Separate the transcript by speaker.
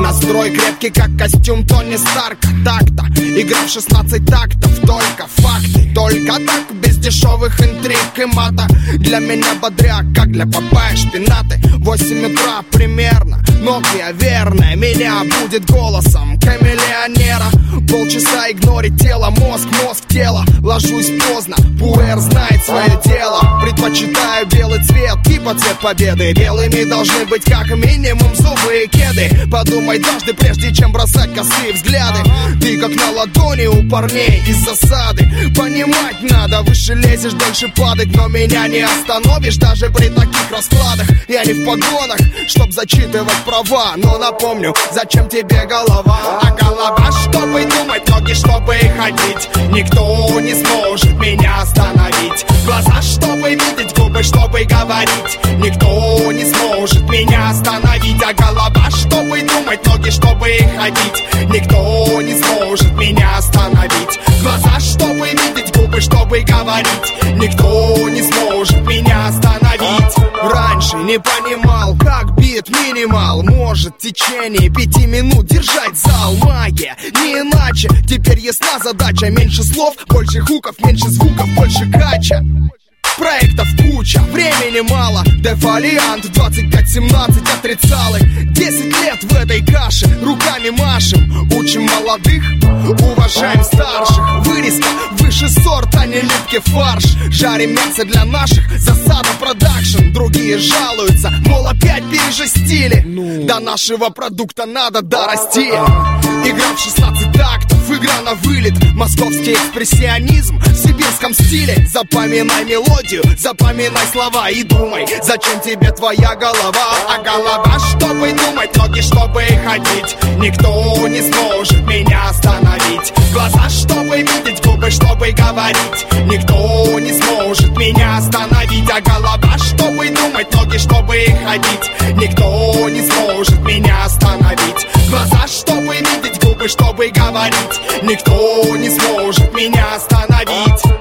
Speaker 1: Настрой крепкий, как костюм Тони Старка. Так-то, игра в 16 тактов. Только факты, только так, без дешевых интриг и мата. Для меня бодряк, как для Папайи шпинаты. 8 утра примерно, Nokia верная меня будет голосом камелеонера. Полчаса игнорить тело, мозг, тело. Ложусь поздно, пуэр знает свое дело. Предпочитаю белый цвет, типа цвет победы. Белыми должны быть как минимум зубы и кеды. Подумай дважды, прежде чем бросать косые взгляды. Ты как на ладони у парней из засады. Понимать надо, выше лезешь, дальше падать. Но меня не остановишь даже при таких раскладах. Я не в погонах, чтоб зачитывать права. Но напомню, зачем тебе голова? А голова, чтобы думать, ноги, чтобы ходить. Никто не сможет меня остановить. Глаза, чтобы видеть, губы, чтобы говорить. Никто не сможет меня остановить. А голова, чтобы думать, ноги, чтобы ходить. Никто не сможет меня остановить. Глаза, чтобы видеть, губы, чтобы говорить. Никто не сможет меня остановить. Раньше не понимал, как бит минимал может в течение 5 минут держать зал. Магия, не иначе. Теперь ясна задача. Меньше слов, больше хуков, меньше звуков, больше кача. Проектов куча, времени мало. Дефолиант 25-17 отрицалых. 10 лет в этой каше, руками машем. Учим молодых, уважаем старших. Вырезка выше сорт, а не липкий фарш. Жарим мясо для наших, засада продакшн. Другие жалуются, мол, опять пережестили. До нашего продукта надо дорасти. Игра в 16 тактов, игра на вылет. Московский экспрессионизм в сибирском стиле. Запоминай мелодию, запоминай слова и думай, зачем тебе твоя голова. А голова, чтобы думать, ноги, чтобы ходить. Никто не сможет меня остановить. Глаза, чтобы видеть, губы, чтобы говорить. Никто не сможет меня остановить. А голова, чтобы думать, ноги, чтобы ходить. Никто не сможет меня остановить. Глаза, чтобы видеть, губы, чтобы говорить. Никто не сможет меня остановить.